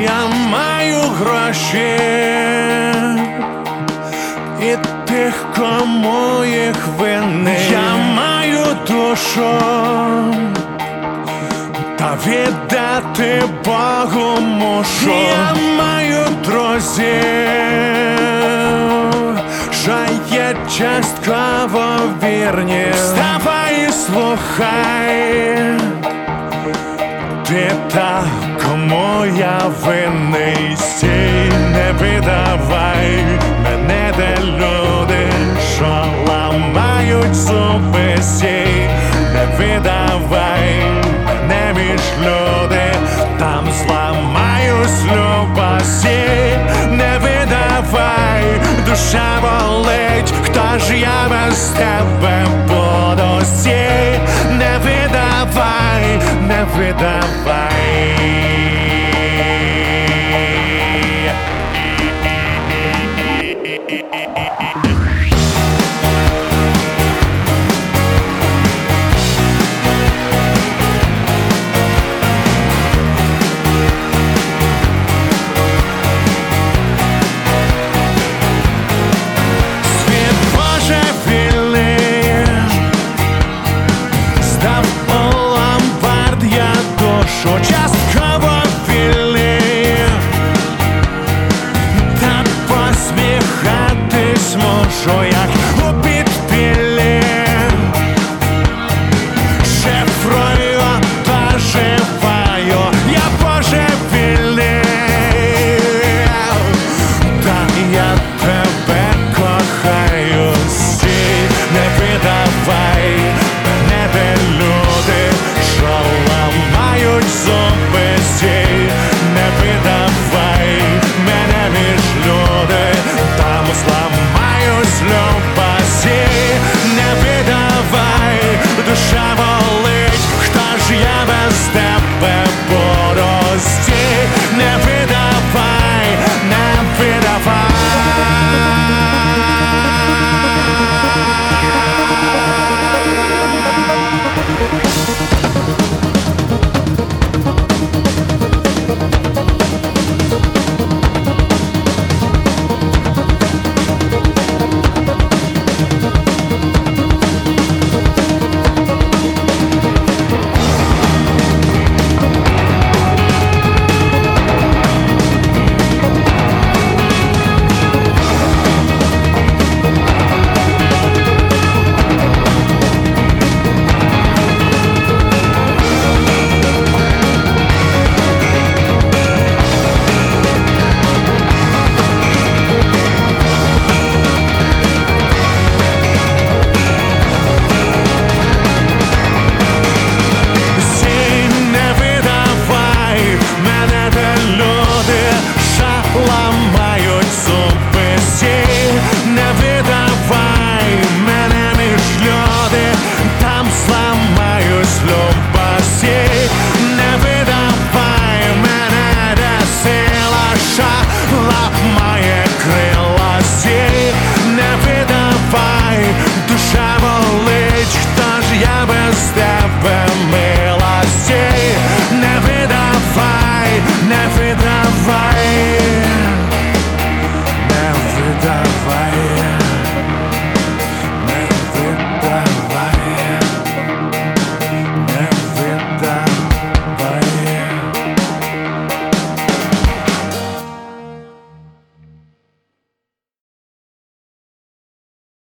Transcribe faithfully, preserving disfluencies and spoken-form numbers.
Я маю гроші і тих, кому їх винен. Я маю душу та віддати Богу мушу. Я маю друзів, що є частково вірні. Вставай і слухай, ти та, кому я винний. Стій, не видавай мене, де люди, що ламають зуби. Стій, не видавай мене між люди, там зламаюсь люба. Стій, не видавай, душа болить, хто ж я без тебе буду. Стій, не видавай, не видавай.